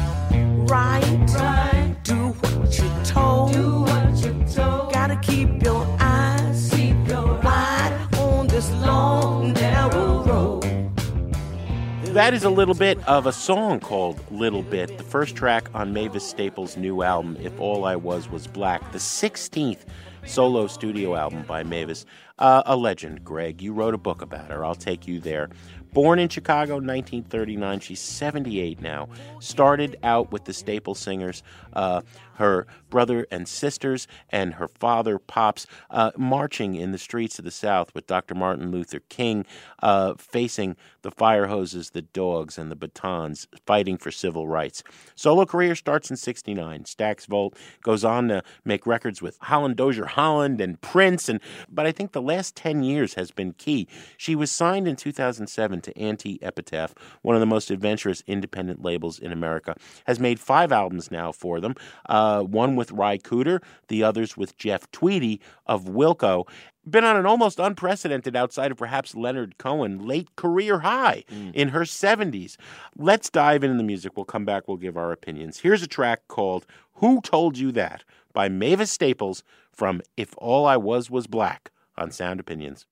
Right. Do what you're told. Gotta keep your eyes wide on this long, narrow road. That is a little bit of a song called Little Bit, the first track on Mavis Staples' new album, If All I Was Black, the 16th solo studio album by Mavis. A legend, Greg. You wrote a book about her. I'll take you there. Born in Chicago, 1939. She's 78 now. Started out with the Staple Singers. Her brother and sisters and her father, Pops, marching in the streets of the South with Dr. Martin Luther King, facing the fire hoses, the dogs, and the batons, fighting for civil rights. Solo career starts in 69. Stax Volt goes on to make records with Holland Dozier Holland and Prince, but I think the last 10 years has been key. She was signed in 2007 to Anti-Epitaph, one of the most adventurous independent labels in America. Has made 5 albums now for them, one with Ry Cooder, the others with Jeff Tweedy of Wilco. Been on an almost unprecedented, outside of perhaps Leonard Cohen, late career high in her 70s. Let's dive into the music. We'll come back. We'll give our opinions. Here's a track called Who Told You That by Mavis Staples from If All I Was Black on Sound Opinions.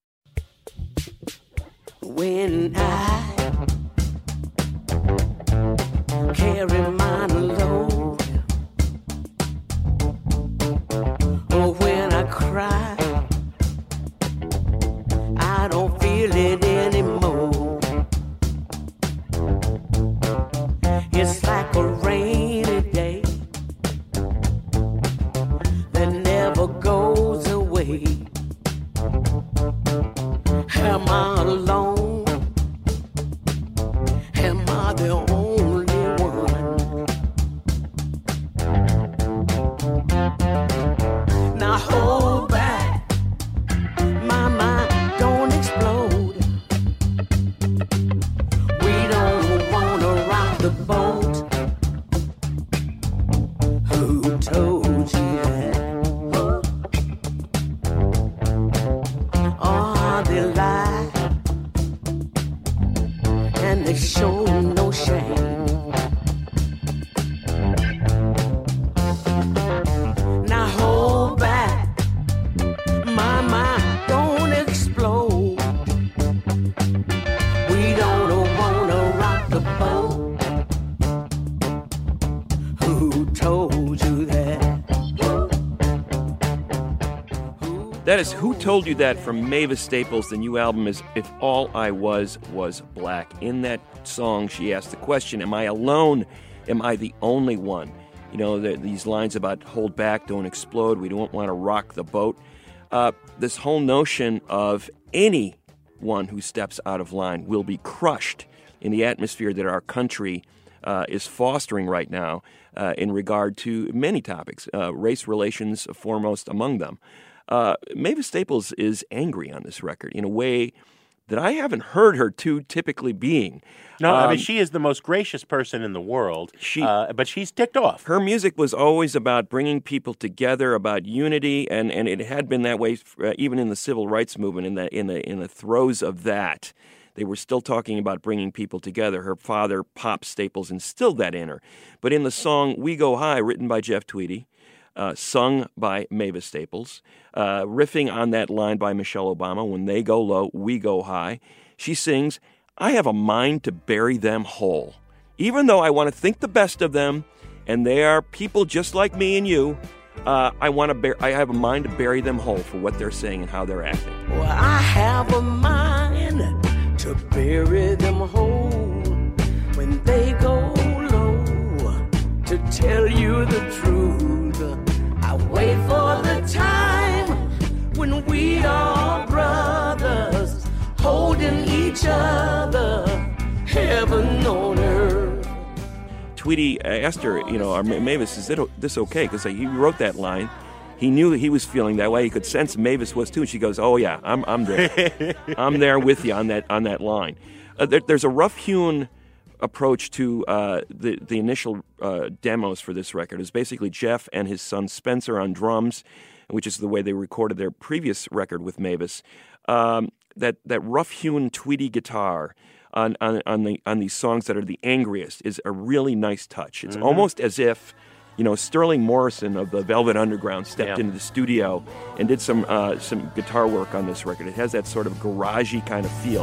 When I carry mine alone, or when I cry, I don't feel it anymore. It's like a rainy day that never goes away. Am I alone? Am I the only one? Now hold back, my mind don't explode. We don't wanna rock the boat. Who told you that? Are they lies? And they show no shame. Now hold back, my mind don't explode. We don't wanna rock the boat. Who told you that? That is Who Told You That from Mavis Staples. The new album is If All I Was Black. In that song, she asked the question, am I alone? Am I the only one? You know, these lines about hold back, don't explode, we don't want to rock the boat. This whole notion of anyone who steps out of line will be crushed in the atmosphere that our country is fostering right now in regard to many topics, race relations foremost among them. Mavis Staples is angry on this record in a way that I haven't heard her typically being. No, I mean, she is the most gracious person in the world, but she's ticked off. Her music was always about bringing people together, about unity, and it had been that way even in the civil rights movement, in the throes of that. They were still talking about bringing people together. Her father, Pop Staples, instilled that in her. But in the song We Go High, written by Jeff Tweedy, sung by Mavis Staples, riffing on that line by Michelle Obama, when they go low, we go high, she sings, I have a mind to bury them whole. Even though I want to think the best of them, and they are people just like me and you, I have a mind to bury them whole for what they're saying and how they're acting. Well, I have a mind to bury them whole when they go low. To tell you the truth, I wait for the time when we are brothers, holding each other, heaven on earth. Tweedy asked her, Mavis, is this okay? Because he wrote that line. He knew that he was feeling that way. He could sense Mavis was too. And she goes, oh yeah, I'm there. I'm there with you on that line. There's a rough-hewn approach to the initial demos for this record. Is basically Jeff and his son Spencer on drums, which is the way they recorded their previous record with Mavis. That rough-hewn Tweedy guitar on these songs that are the angriest is a really nice touch. It's almost as if Sterling Morrison of the Velvet Underground stepped into the studio and did some guitar work on this record. It has that sort of garagey kind of feel.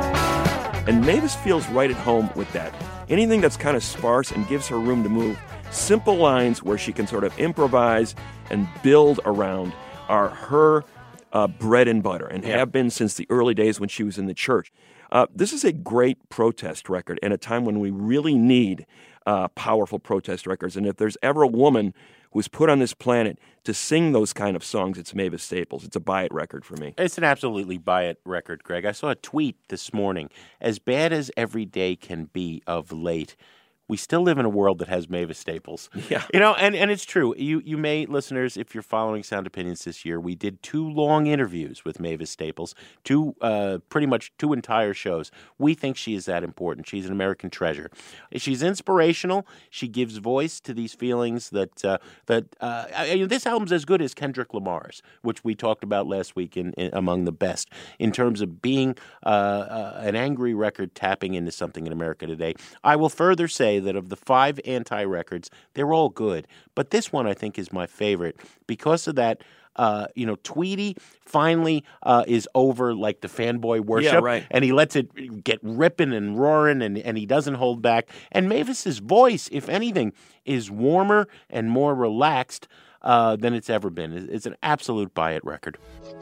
And Mavis feels right at home with that. Anything that's kind of sparse and gives her room to move, Simple lines where she can sort of improvise and build around are her bread and butter, and have been since the early days when she was in the church. This is a great protest record in a time when we really need powerful protest records. And if there's ever a woman who's put on this planet to sing those kind of songs, it's Mavis Staples. It's a buy-it record for me. It's an absolutely buy-it record, Greg. I saw a tweet this morning. As bad as every day can be of late, we still live in a world that has Mavis Staples. Yeah. You know, and it's true. You may, listeners, if you're following Sound Opinions this year, we did 2 long interviews with Mavis Staples, pretty much 2 entire shows. We think she is that important. She's an American treasure. She's inspirational. She gives voice to these feelings that this album's as good as Kendrick Lamar's, which we talked about last week in among the best, in terms of being an angry record tapping into something in America today. I will further say that of the 5 anti-records, they're all good. But this one, I think, is my favorite because of that. Tweety finally is over like the fanboy worship. Yeah, right. And he lets it get ripping and roaring, and he doesn't hold back. And Mavis's voice, if anything, is warmer and more relaxed than it's ever been. It's an absolute buy-it record.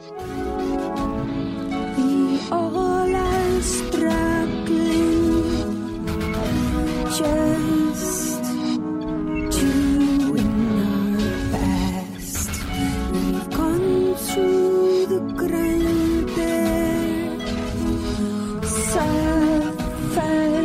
We all are struggling just to win our best. We've gone through the grind there, suffered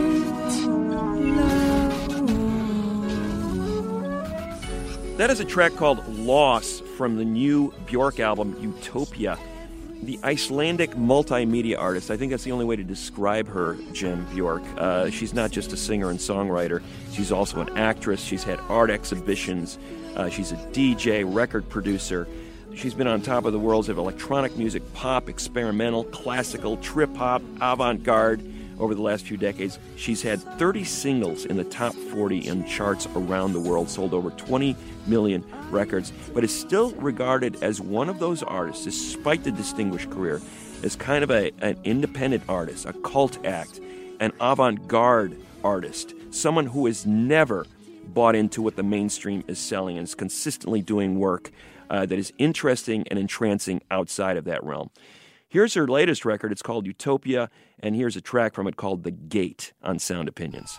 low. That is a track called Loss from the new Björk album, Utopia. The Icelandic multimedia artist, I think that's the only way to describe her, Jim, Björk. She's not just a singer and songwriter. She's also an actress. She's had art exhibitions. She's a DJ, record producer. She's been on top of the worlds of electronic music, pop, experimental, classical, trip-hop, avant-garde over the last few decades. She's had 30 singles in the top 40 in charts around the world, sold over 20 million records, but is still regarded as one of those artists, despite the distinguished career, as kind of an independent artist, a cult act, an avant-garde artist, someone who has never bought into what the mainstream is selling and is consistently doing work that is interesting and entrancing outside of that realm. Here's her latest record. It's called Utopia, and here's a track from it called The Gate on Sound Opinions.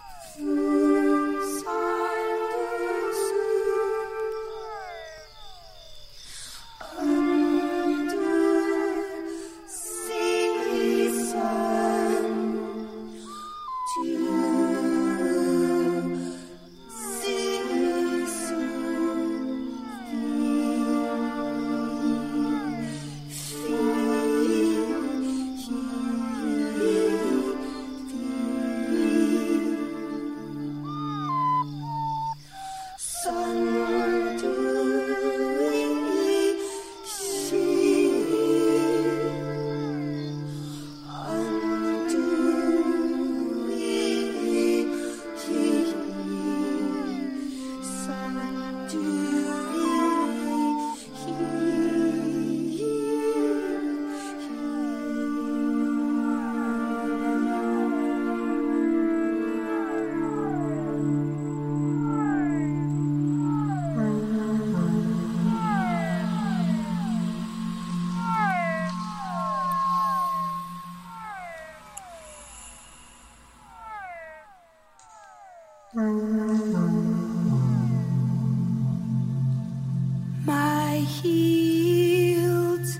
My heels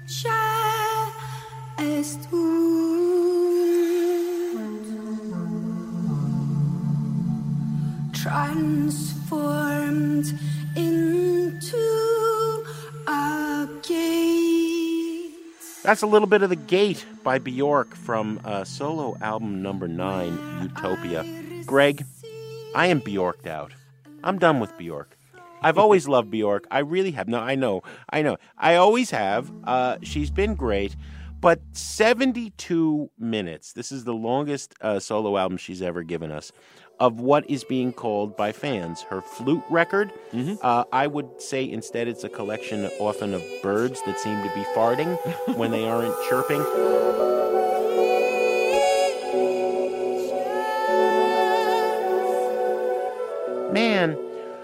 just transformed into a gate. That's a little bit of The Gate by Björk from solo album number 9, Utopia. Greg, I am Björked out. I'm done with Björk. I've always loved Björk. I really have. No, I know. I always have. She's been great. But 72 minutes, this is the longest solo album she's ever given us, of what is being called by fans her flute record. I would say instead it's a collection often of birds that seem to be farting when they aren't chirping. Man,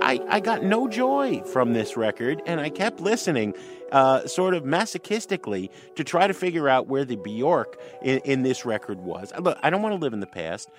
I got no joy from this record, and I kept listening sort of masochistically to try to figure out where the Bjork in this record was. Look, I don't want to live in the past.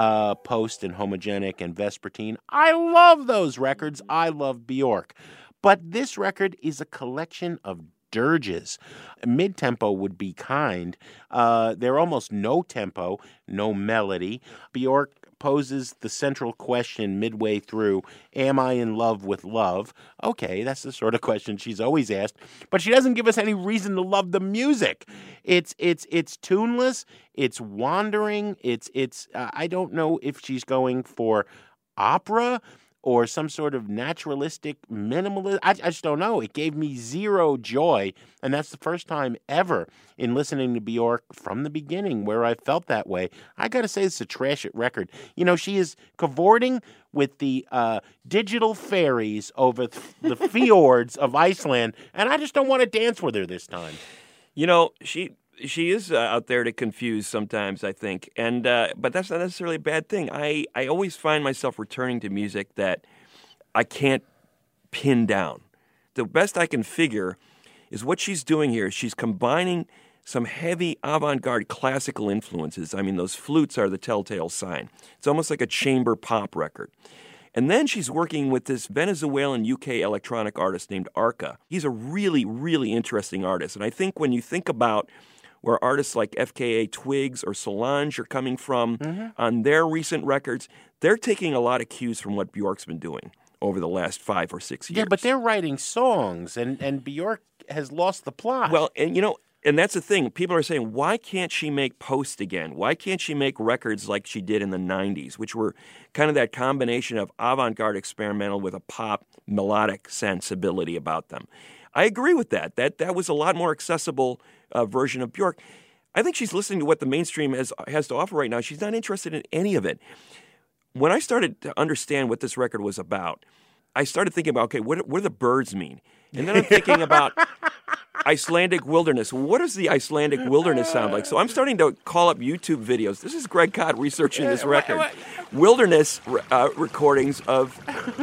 Post and Homogenic and Vespertine. I love those records. I love Bjork. But this record is a collection of dirges. Mid-tempo would be kind. They're almost no tempo, no melody. Bjork poses the central question midway through, am I in love with love? Okay, that's the sort of question she's always asked, but she doesn't give us any reason to love the music. It's tuneless, it's wandering, it's I don't know if she's going for opera or some sort of naturalistic minimalist. I just don't know. It gave me zero joy, and that's the first time ever in listening to Bjork from the beginning where I felt that way. I got to say, it's a trash it record. You know, she is cavorting with the digital fairies over the fjords of Iceland, and I just don't want to dance with her this time. You know, she is out there to confuse sometimes, I think, and but that's not necessarily a bad thing. I always find myself returning to music that I can't pin down. The best I can figure is what she's doing here. She's combining some heavy avant-garde classical influences. I mean, those flutes are the telltale sign. It's almost like a chamber pop record. And then she's working with this Venezuelan UK electronic artist named Arca. He's a really, really interesting artist. And I think when you think about where artists like FKA Twigs or Solange are coming from on their recent records, they're taking a lot of cues from what Bjork's been doing over the last 5 or 6 years. Yeah, but they're writing songs, and Bjork has lost the plot. Well, and you know, and that's the thing. People are saying, why can't she make Post again? Why can't she make records like she did in the 90s, which were kind of that combination of avant-garde experimental with a pop melodic sensibility about them? I agree with that. That was a lot more accessible version of Bjork. I think she's listening to what the mainstream has to offer right now. She's not interested in any of it. When I started to understand what this record was about, I started thinking about, okay, what do the birds mean? And then I'm thinking about Icelandic wilderness. What does the Icelandic wilderness sound like? So I'm starting to call up YouTube videos. This is Greg Kot researching this record. Wilderness recordings of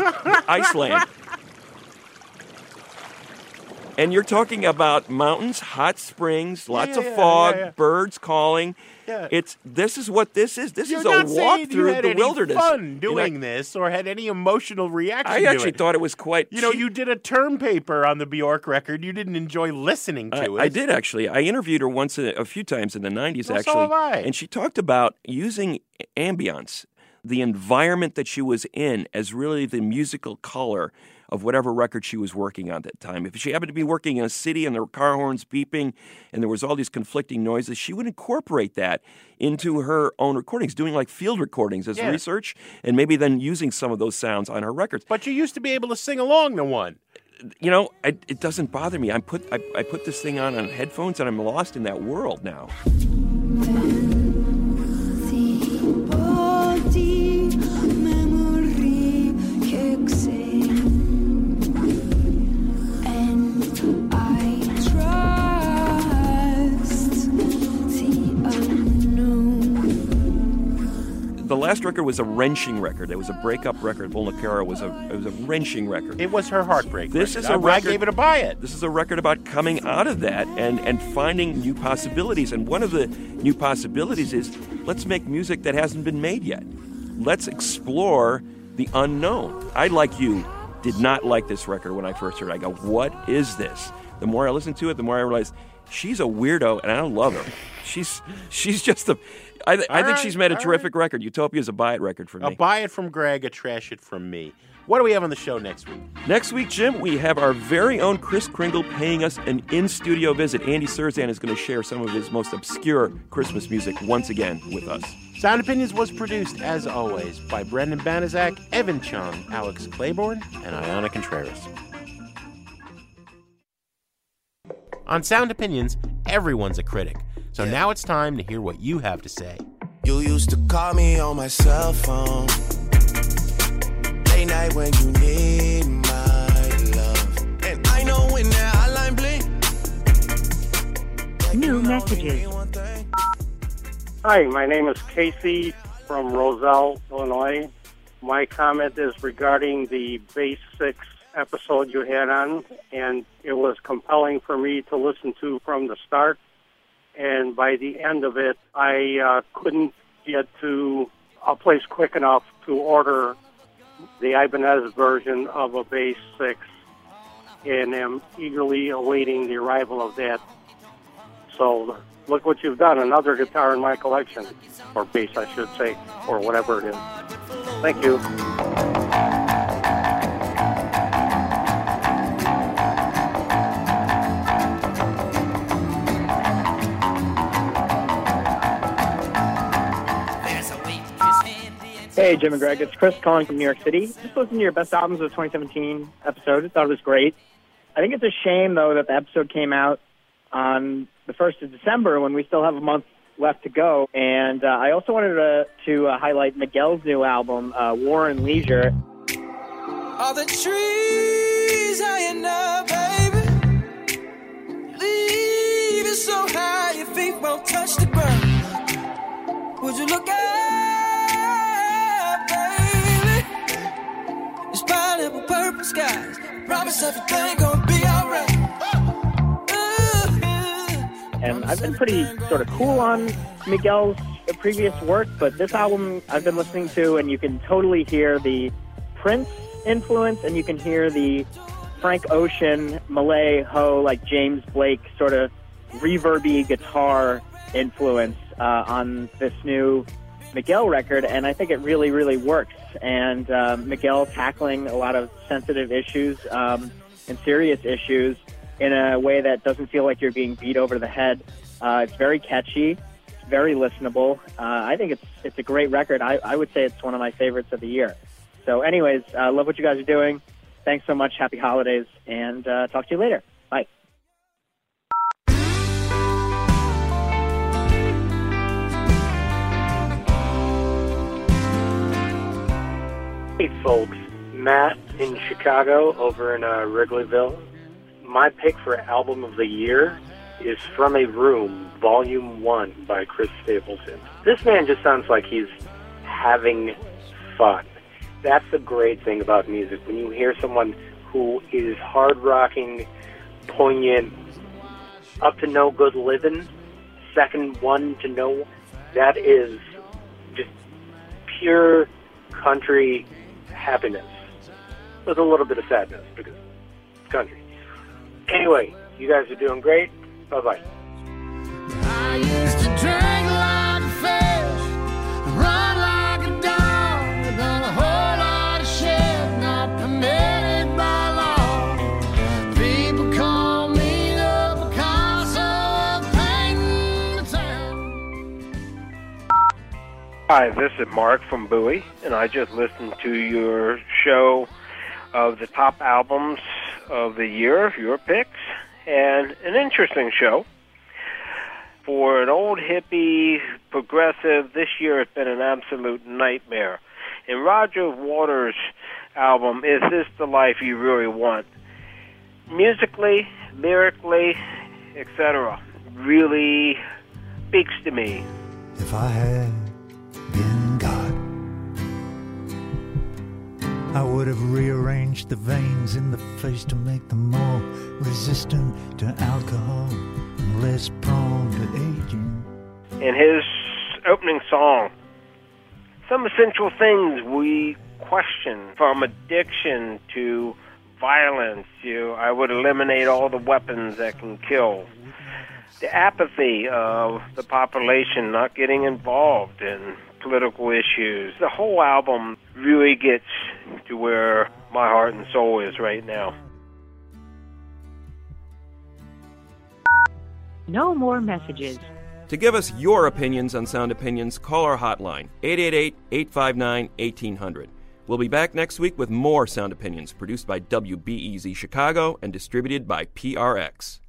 Iceland. And you're talking about mountains, hot springs, lots of fog, birds calling. Yeah. This is what this is. This is a walk through the wilderness. You had any fun doing this or had any emotional reaction to it? I actually thought it was quite... You did a term paper on the Bjork record. You didn't enjoy listening to it. I did, actually. I interviewed her once a few times in the 90s, actually. So have I. And she talked about using ambience, the environment that she was in, as really the musical color of whatever record she was working on at that time. If she happened to be working in a city and there were car horns beeping and there was all these conflicting noises, she would incorporate that into her own recordings, doing like field recordings as research, and maybe then using some of those sounds on her records. But you used to be able to sing along to one. You know, it doesn't bother me. I put this thing on headphones and I'm lost in that world now. The last record was a wrenching record. It was a breakup record. Volnakera was a wrenching record. It was her heartbreak record. I gave it a buy it. This is a record about coming out of that and finding new possibilities. And one of the new possibilities is, let's make music that hasn't been made yet. Let's explore the unknown. I, like you, did not like this record when I first heard it. I go, what is this? The more I listened to it, the more I realized she's a weirdo, and I don't love her. She's just a... I think she's made a terrific record. Utopia is a buy it record for me. A buy it from Greg, a trash it from me. What do we have on the show next week? Next week, Jim, we have our very own Kris Kringle paying us an in-studio visit. Andy Cirzan is going to share some of his most obscure Christmas music once again with us. Sound Opinions was produced, as always, by Brendan Banaszak, Evan Chung, Alex Claiborne, and Ayana Contreras. On Sound Opinions, everyone's a critic. So now it's time to hear what you have to say. You used to call me on my cell phone, late night when you need my love. And I know when that hotline blink. New messages. Hi, my name is Casey from Roselle, Illinois. My comment is regarding the Bass 6 episode you had on, and it was compelling for me to listen to from the start. And by the end of it, I couldn't get to a place quick enough to order the Ibanez version of a Bass 6, and am eagerly awaiting the arrival of that. So look what you've done, another guitar in my collection, or bass I should say, or whatever it is. Thank you. Hey, Jim and Greg, it's Chris calling from New York City. Just listened to your Best Albums of 2017 episode. I thought it was great. I think it's a shame, though, that the episode came out on the 1st of December when we still have a month left to go. And I also wanted to highlight Miguel's new album, War and Leisure. All the trees high enough, baby. Leave it so high your feet won't touch the ground. Would you look up, baby? It's pineapple purple skies. Promise everything gonna be alright. And I've been pretty sort of cool on Miguel's previous work, but this album I've been listening to, and you can totally hear the Prince influence, and you can hear the Frank Ocean, Malay Ho, like James Blake sort of reverby guitar influence on this new Miguel record, and I think it really, really works. And Miguel tackling a lot of sensitive issues and serious issues in a way that doesn't feel like you're being beat over the head. It's very catchy, it's very listenable. I think it's a great record. I would say it's one of my favorites of the year. So anyways, love what you guys are doing. Thanks so much. Happy holidays, and talk to you later. Bye. Hey folks, Matt in Chicago over in Wrigleyville. My pick for Album of the Year is From a Room, Volume 1 by Chris Stapleton. This man just sounds like he's having fun. That's the great thing about music. When you hear someone who is hard-rocking, poignant, up to no good living, second one to no, that is just pure country happiness with a little bit of sadness because it's country. Anyway, you guys are doing great. Bye-bye. I used to drink like a fish, run like a dog, done a whole lot of shit not permitted by law. People call me the Picasso of painting the town. Hi, this is Mark from Bowie, and I just listened to your show of the top albums of the year, your picks, and an interesting show. For an old hippie progressive, this year has been an absolute nightmare. And Roger Waters' album, Is This the Life You Really Want? Musically, lyrically, etc., really speaks to me. If I had been God, I would have rearranged the veins in the face to make them more resistant to alcohol and less prone to aging. In his opening song, some essential things we question, from addiction to violence, I would eliminate all the weapons that can kill. The apathy of the population not getting involved in political issues. The whole album really gets to where my heart and soul is right now. No more messages. To give us your opinions on Sound Opinions, call our hotline, 888-859-1800. We'll be back next week with more Sound Opinions, produced by WBEZ Chicago and distributed by PRX.